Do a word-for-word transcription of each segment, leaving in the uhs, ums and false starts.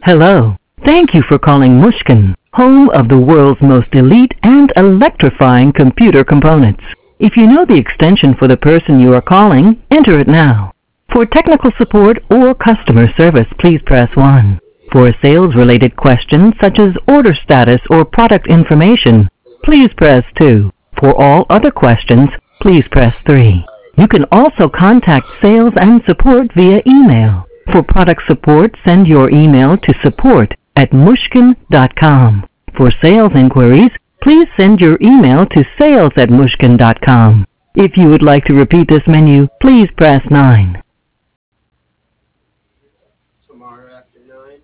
Hello. Thank you for calling Mushkin, home of the world's most elite and electrifying computer components. If you know the extension for the person you are calling, enter it now. For technical support or customer service, please press one. For sales-related questions such as order status or product information, please press two. For all other questions, please press three. You can also contact sales and support via email. For product support, send your email to support at mushkin dot com. For sales inquiries, please send your email to sales at mushkin dot com. If you would like to repeat this menu, please press nine. Tomorrow after nine.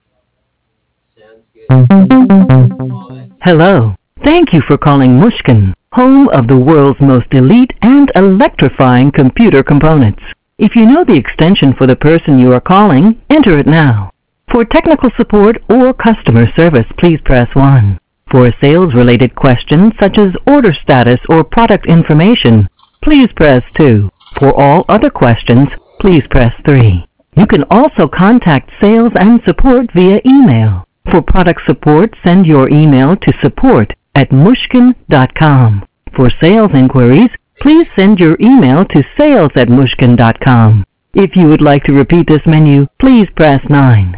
Sounds good. Hello. Thank you for calling Mushkin, home of the world's most elite and electrifying computer components. If you know the extension for the person you are calling, enter it now. For technical support or customer service, please press one. For sales-related questions such as order status or product information, please press two. For all other questions, please press three. You can also contact sales and support via email. For product support, send your email to support at mushkin dot com. For sales inquiries, please send your email to sales at mushkin dot com. If you would like to repeat this menu, please press nine.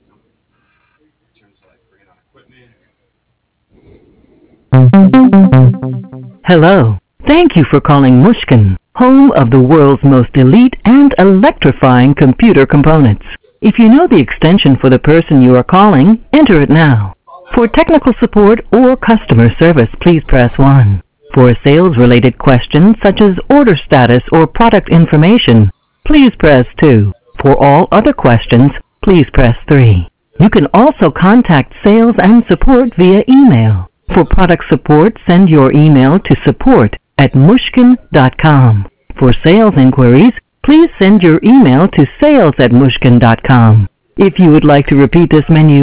Hello. Thank you for calling Mushkin, home of the world's most elite and electrifying computer components. If you know the extension for the person you are calling, enter it now. For technical support or customer service, please press one. For sales-related questions such as order status or product information, please press two. For all other questions, please press three. You can also contact sales and support via email. For product support, send your email to support at mushkin dot com. For sales inquiries, please send your email to sales at mushkin dot com. If you would like to repeat this menu,